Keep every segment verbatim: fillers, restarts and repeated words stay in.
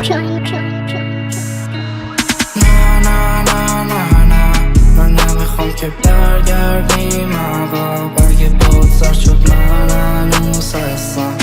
نه نه نه نه نه من نمیخوام که برگردیم عقب. اگه باد سر شد من هنوز هستم،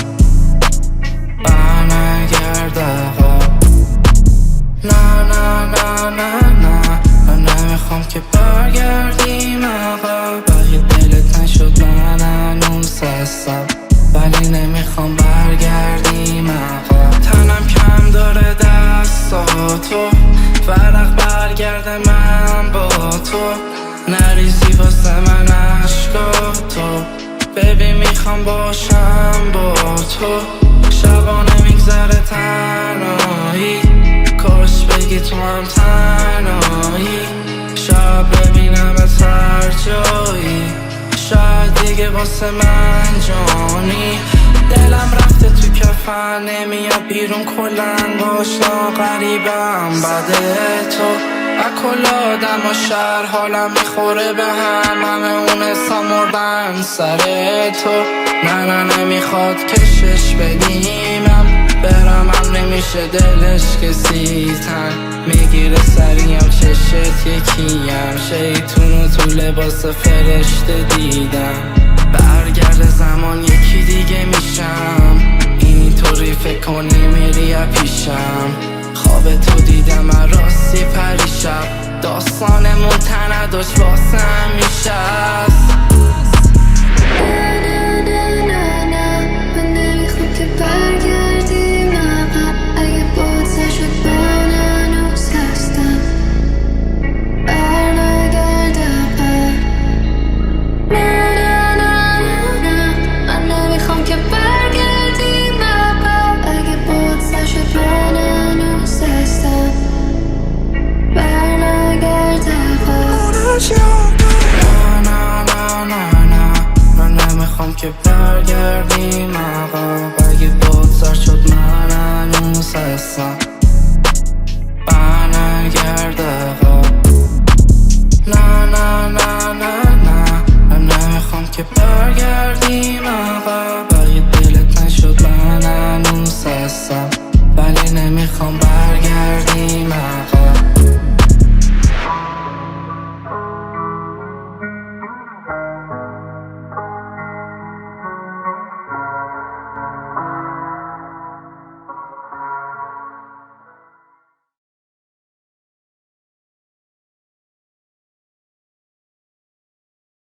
برنگرد عقب. نه نه نه نه نه من نمیخوام که برگردیم عقب. اگه دلت نشد من هنوز هستم، ولی نمیخوام برگردیم عقب. تنم کم داره دستاتو، فرق برگرده من با تو. نریزی واسه من عشقاتو، ببین میخوام باشم با تو. شبا نمیگذره تنهایی، کاش بگی تو هم تنهایی. شب ببینمت هر جایی، شاید دیگه واسه من جانی. دلم رفته تو کفن نمیاد بیرون، کلن باشا غریبم بده تو. اکل آدم و شهر حالم میخوره به هم، همه اون حسا مردن سر تو. نه نه نمیخواد کشش بدیمم، برم هم نمیشه دلش کسی تن. میگیره سریم چشت یکیم، شیطونو تو لباس فرشته دیدم. برگرد زمان یکی دیگه میشم، اینطوری فکر کنی میری پیشم. خواب تو دیدم من راستی پریشب، داستانمون تنه داشت واسه همیشه است. نه نه نه نه نه من نمیخوام که برگردیم عقب. اگه باد سر شد من هنوز هستم،